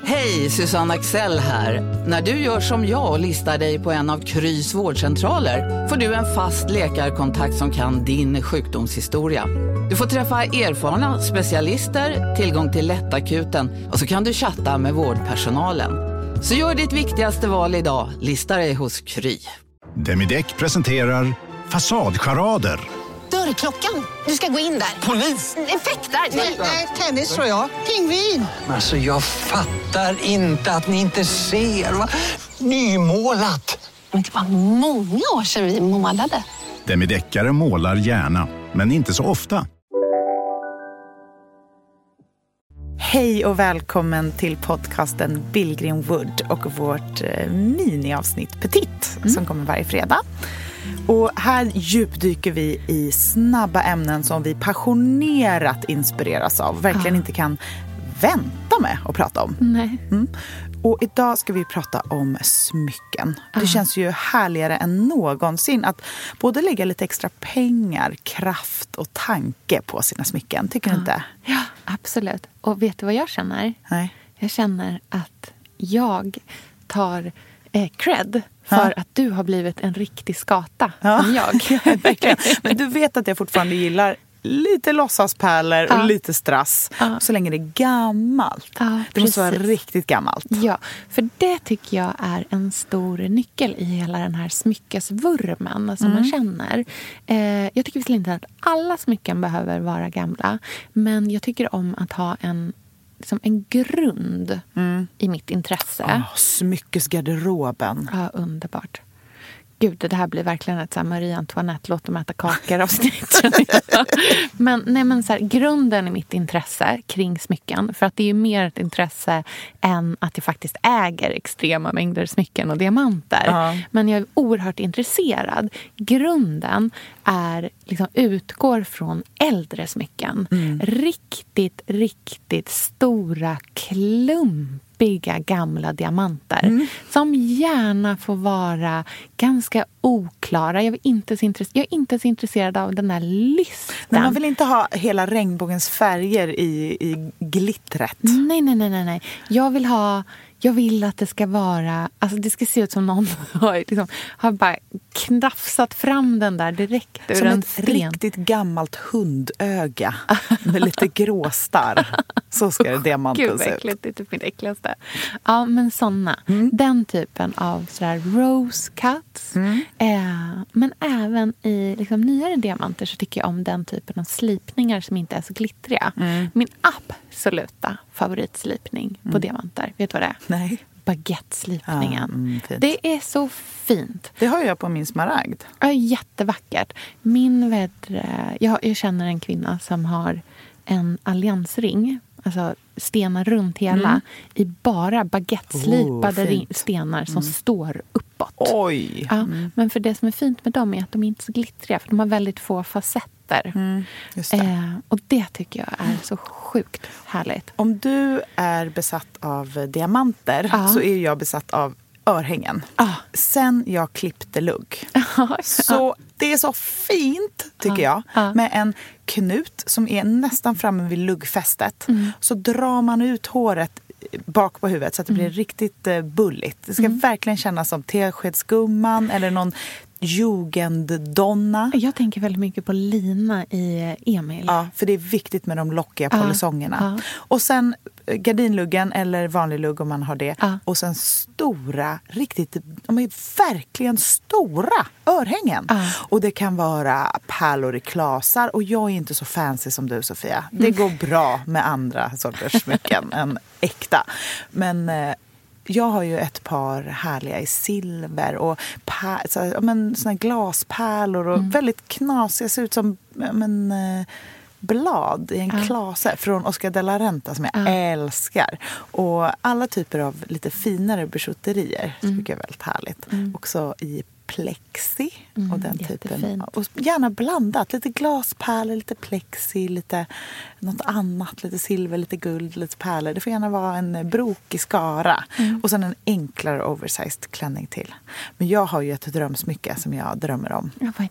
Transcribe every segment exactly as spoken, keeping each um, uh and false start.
Hej, Susanne Axel här. När du gör som jag och listar dig på en av Krys vårdcentraler får du en fast läkarkontakt som kan din sjukdomshistoria. Du får träffa erfarna specialister, tillgång till lättakuten och så kan du chatta med vårdpersonalen. Så gör ditt viktigaste val idag, lista dig hos Kry. Demideck presenterar Fasadcharader. Dörrklockan, du ska gå in där. Polis? Effektar? Nej, tennis tror jag. Pingvin. Alltså jag fattar inte att ni inte ser. Va? Nymålat. Men det var många år sedan vi målade. Demideckare målar gärna, men inte så ofta. Hej och välkommen till podcasten Billgren Wood och vårt eh, miniavsnitt Petit mm. som kommer varje fredag. Och här djupdyker vi i snabba ämnen som vi passionerat inspireras av. Verkligen ja. inte kan vänta med att prata om. Nej. Mm. Och idag ska vi prata om smycken. Ja. Det känns ju härligare än någonsin att både lägga lite extra pengar, kraft och tanke på sina smycken. Tycker ja. du inte? Ja, absolut. Och vet du vad jag känner? Nej. Jag känner att jag tar eh, cred för ja. att du har blivit en riktig skata ja. som jag. Ja, verkligen. Men du vet att jag fortfarande gillar lite låtsaspärlor ja. och lite strass. Ja. Så länge det är gammalt. Ja, det precis. måste vara riktigt gammalt. Ja, för det tycker jag är en stor nyckel i hela den här smyckesvurmen som mm. man känner. Eh, jag tycker visserligen inte att alla smycken behöver vara gamla. Men jag tycker om att ha en liksom en grund mm. i mitt intresse. Oh, smyckesgarderoben. Ja, underbart. Gud, det här blir verkligen ett så här Marie Antoinette låt dem äta kakor avsnitt. men nej, men så här, grunden i mitt intresse kring smycken, för att det är ju mer ett intresse än att jag faktiskt äger extrema mängder smycken och diamanter. Uh-huh. Men jag är oerhört intresserad. Grunden är liksom utgår från äldre smycken. Mm. Riktigt, riktigt stora klump bygga gamla diamanter mm. som gärna får vara ganska oklara. Jag är inte så intresserad, jag är inte så intresserad av den här listan. Men man vill inte ha hela regnbågens färger i, i glittret. Nej, nej, nej, nej, nej. Jag vill ha Jag vill att det ska vara, alltså det ska se ut som någon har, liksom, har bara knafsat fram den där direkt ur som en ett sten. Riktigt gammalt hundöga med lite gråstar. Så ska det diamanten se ut. Gud, det är typ mitt äckligaste. Ja, men såna. Mm. Den typen av sådär rose cuts. Mm. Eh, men även i liksom, nyare diamanter så tycker jag om den typen av slipningar som inte är så glittriga. Mm. Min absoluta favoritslipning på mm. diamanter. Vet du vad det är? Nej. Baguette-slipningen. Ja, mm, det är så fint. Det har jag på min smaragd. Ja, jättevackert. Min vädre, jag, jag känner en kvinna som har en alliansring, alltså stenar runt hela, mm. i bara baguette-slipade oh, stenar som mm. står uppåt. Oj! Ja, mm. Men för det som är fint med dem är att de inte är så glittriga, för de har väldigt få facetter. Mm, just det. Eh, och det tycker jag är så sjukt härligt. Om du är besatt av diamanter ja. så är jag besatt av örhängen. Ah. Sen jag klippte lugg. Ah. Så det är så fint, tycker jag. Ah. Med en knut som är nästan framme vid luggfästet. Mm. Så drar man ut håret bak på huvudet så att det blir mm. riktigt uh, bulligt. Det ska mm. verkligen kännas som teskedsgumman eller någon jugenddonna. Jag tänker väldigt mycket på Lina i Emil. Ja, för det är viktigt med de lockiga ja. polisongerna. Ja. Och sen gardinluggen eller vanlig lugg om man har det. Ja. Och sen stora, riktigt, de är verkligen stora örhängen. Ja. Och det kan vara pärlor i klasar. Och jag är inte så fancy som du, Sofia. Det går bra med andra sorters smycken än äkta. Men eh, jag har ju ett par härliga i silver och pär, så, men, såna glaspärlor och mm. väldigt knasiga, ser ut som men, eh, blad i en ja. klase från Oscar de la Renta som jag ja. älskar. Och alla typer av lite finare bijouterier mm. tycker jag är väldigt härligt. Mm. Också i plexi mm, och den typen. Och gärna blandat. Lite glaspärlor, lite plexi, lite något annat. Lite silver, lite guld, lite pärlor. Det får gärna vara en brokig skara. Mm. Och sen en enklare oversized klänning till. Men jag har ju ett drömsmycke som jag drömmer om. Ja, vad är det?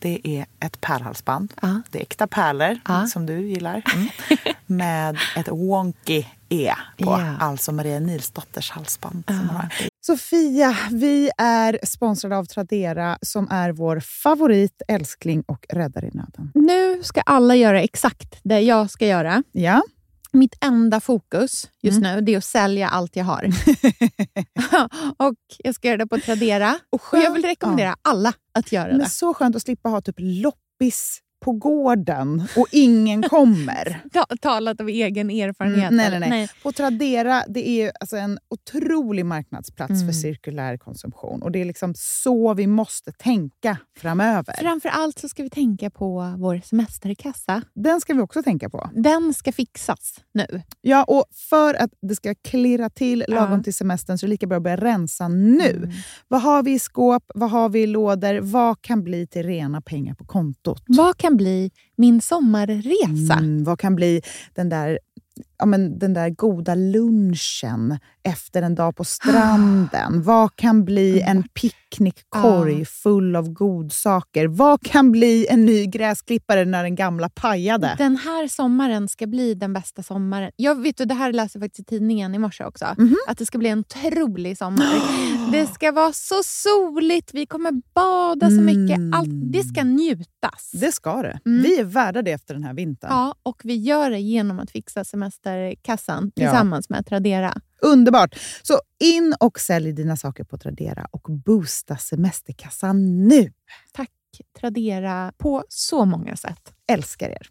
det är ett pärlhalsband. Ja. Det är äkta pärlor, ja. som du gillar. Mm. Med ett wonky E på. Ja. Alltså Maria Nilsdotters halsband. Ja. Som man har. Sofia, vi är sponsrade av Tradera som är vår favorit, älskling och räddare i nöden. Nu ska alla göra exakt det jag ska göra. Ja. Mitt enda fokus just Mm. nu det är att sälja allt jag har. Och jag ska göra det på Tradera. Och, och jag vill rekommendera ja. alla att göra Men det. så skönt att slippa ha typ loppis på gården och ingen kommer. Ta, talat av egen erfarenhet. Mm, nej, nej, nej, nej. På Tradera, det är alltså en otrolig marknadsplats Mm. för cirkulär konsumtion. Och det är liksom så vi måste tänka framöver. Framförallt så ska vi tänka på vår semesterkassa. Den ska vi också tänka på. Den ska fixas nu. Ja, och för att det ska klirra till lagom Ja. till semestern så är det lika bra att börja rensa nu. Mm. Vad har vi i skåp? Vad har vi i lådor? Vad kan bli till rena pengar på kontot? Vad kan bli min sommarresa? Mm, vad kan bli den där, ja, men den där goda lunchen efter en dag på stranden? Ah. Vad kan bli en picknickkorg ah. full av godsaker? Vad kan bli en ny gräsklippare när den gamla pajade? Den här sommaren ska bli den bästa sommaren. Jag vet, och det här läser jag faktiskt i tidningen i morse också. Mm-hmm. Att det ska bli en otrolig sommar. Oh. Det ska vara så soligt. Vi kommer bada så mycket. Allt, det ska njutas. Det ska det. Mm. Vi är värda det efter den här vintern. Ja, och vi gör det genom att fixa semesterkassan tillsammans ja. med Tradera. Underbart! Så in och sälj dina saker på Tradera och boosta semesterkassan nu. Tack Tradera på så många sätt. Älskar er.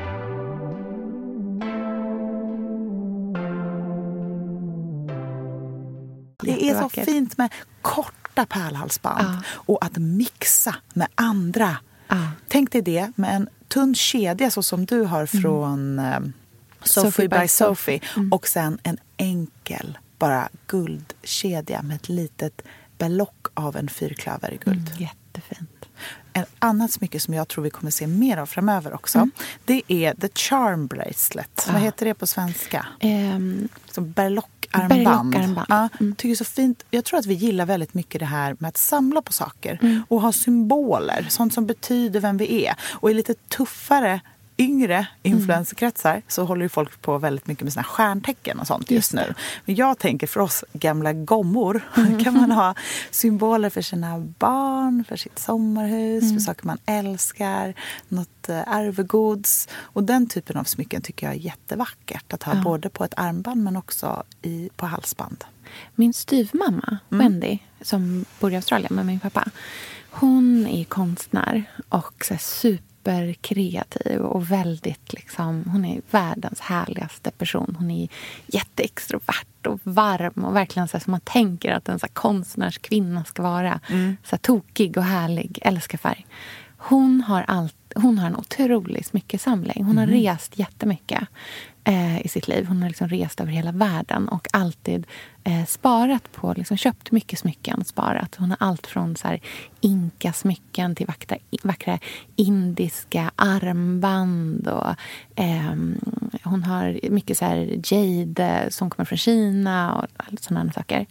Det är så fint med korta pärlhalsband ah. och att mixa med andra. Ah. Tänk dig det med en tunn kedja så som du har från mm. Sophie, Sophie by Sophie. Mm. Och sen en enkel, bara guldkedja med ett litet belock av en fyrklöver i guld. Mm, jättefint. En annat smycke som jag tror vi kommer se mer av framöver också. Mm. Det är The Charm Bracelet. Ah. Vad heter det på svenska? Um, Som berlockarmband. berlockarmband. Ja, mm. tycker så fint. Jag tror att vi gillar väldigt mycket det här med att samla på saker. Mm. Och ha symboler. Sånt som betyder vem vi är. Och i lite tuffare yngre influencerkretsar mm. så håller ju folk på väldigt mycket med såna stjärntecken och sånt just, just nu. Men jag tänker för oss gamla gommor mm. kan man ha symboler för sina barn, för sitt sommarhus, mm. för saker man älskar, något arvegods. Och den typen av smycken tycker jag är jättevackert att ha ja. både på ett armband men också i, på halsband. Min styvmamma, mm. Wendy, som bor i Australien med min pappa, hon är konstnär och så super kreativ och väldigt liksom, hon är världens härligaste person. Hon är jätteextrovert och varm och verkligen så här, som man tänker att en så här konstnärskvinna ska vara. Mm. Så här, tokig och härlig, älskar färg. Hon har allt, hon har en otrolig smyckesamling. Hon har mm. rest jättemycket eh, i sitt liv. Hon har liksom rest över hela världen och alltid eh, sparat på, liksom köpt mycket smycken, sparat. Hon har allt från så här inka-smycken till vackra, vackra indiska armband och eh, hon har mycket så här jade som kommer från Kina och sådana saker.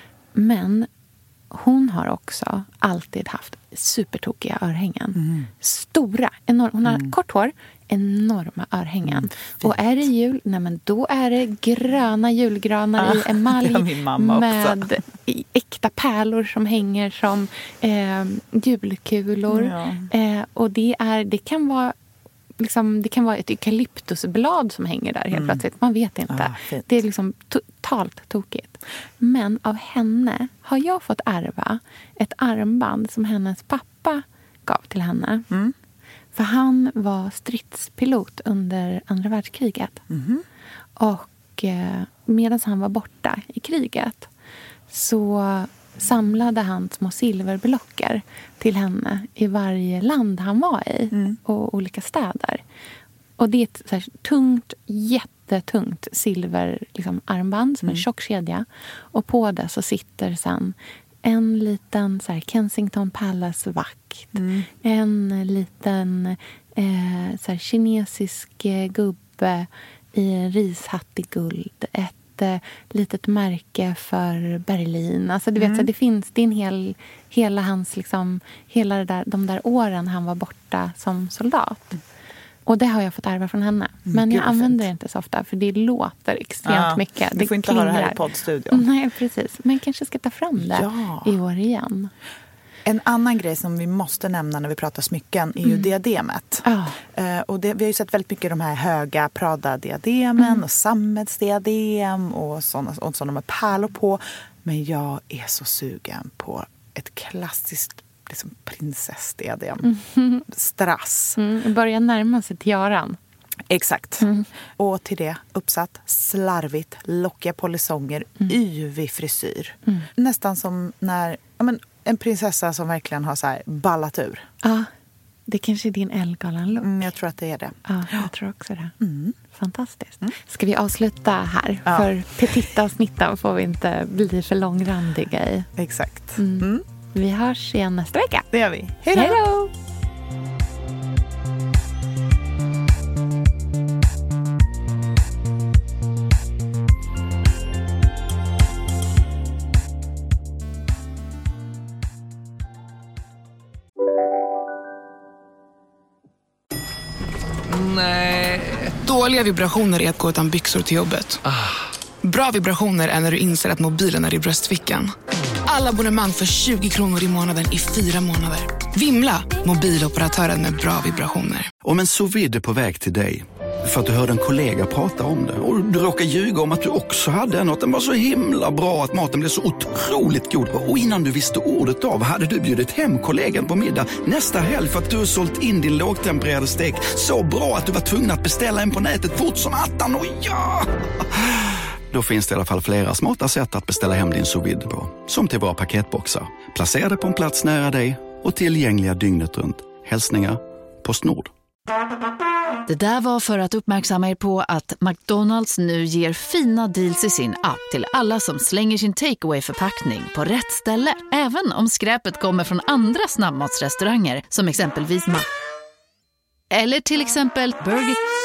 Men hon har också alltid haft supertokiga örhängen. Mm. Stora. Enorm, hon har mm. kort hår. Enorma örhängen. Mm, och är det jul, nej men då är det gröna julgranar ah, i emalj med äkta pärlor som hänger som eh, julkulor. Ja. Eh, och det, är, det kan vara liksom, det kan vara ett eukalyptusblad som hänger där helt mm. plötsligt. Man vet inte. Ah, det är liksom totalt tokigt. Men av henne har jag fått ärva ett armband som hennes pappa gav till henne. Mm. För han var stridspilot under andra världskriget. Mm. Och eh, medan han var borta i kriget så samlade han små silverblockar till henne i varje land han var i. Mm. Och olika städer. Och det är ett så här tungt, jättetungt silver liksom, armband som mm. en tjock kedja. Och på det så sitter sen en liten så här, Kensington Palace-vakt. Mm. En liten eh, så här, kinesisk gubbe i en rishatt i guld. Ett eh, litet märke för Berlin. Alltså du vet, Mm. så det finns, det är en hel, hela hans liksom, hela det där, de där åren han var borta som soldat. Och det har jag fått ärva från henne. Men Gud, jag vad använder fint. det inte så ofta, för det låter extremt Ja, mycket. du Det får inte ha det här i klingrar. poddstudion. Nej, precis. Men jag kanske ska ta fram det Ja. i år igen. En annan grej som vi måste nämna när vi pratar smycken är ju Mm. diademet. Ja. Eh, och det, vi har ju sett väldigt mycket de här höga Prada-diademen Mm. och sammetsdiadem och sådana och sådana med pärlor på. Men jag är så sugen på ett klassiskt liksom, prinsessdiadem. Mm. Strass. Mm, börjar närma sig tiaran. Exakt. Mm. Och till det uppsatt slarvigt, lockiga polisonger, Mm. yvig frisyr. Nästan som när ja, men, en prinsessa som verkligen har så här ballat ur. Ja, det kanske är din Ellegalan-look. Mm, jag tror att det är det. Ja, jag tror också det. Mm. Fantastiskt. Ska vi avsluta här? Ja. För petita-snittan får vi inte bli för långrandiga i. Exakt. Mm. Mm. Vi hörs igen nästa vecka. Det gör vi. Hej då! Hej då! Nej. Dåliga vibrationer är att gå utan byxor till jobbet. Bra vibrationer är när du inser att mobilen är i bröstfickan. Alla abonnemang för tjugo kronor i månaden i fyra månader. Vimla! Mobiloperatören med bra vibrationer. Om en sous vide är på väg till dig för att du hörde en kollega prata om det och du råkar ljuga om att du också hade en och att den var så himla bra att maten blev så otroligt god. Och innan du visste ordet av hade du bjudit hem kollegan på middag nästa helg för att du har sålt in din lågtempererade stek så bra att du var tvungen att beställa en på nätet fort som attan. Och ja! Då finns det i alla fall flera smarta sätt att beställa hem din sous vide på. Som till våra paketboxar. Placerade på en plats nära dig och tillgängliga dygnet runt. Hälsningar PostNord. Det där var för att uppmärksamma er på att McDonalds nu ger fina deals i sin app till alla som slänger sin takeaway-förpackning på rätt ställe. Även om skräpet kommer från andra snabbmatsrestauranger som exempelvis Ma... Eller till exempel Burger...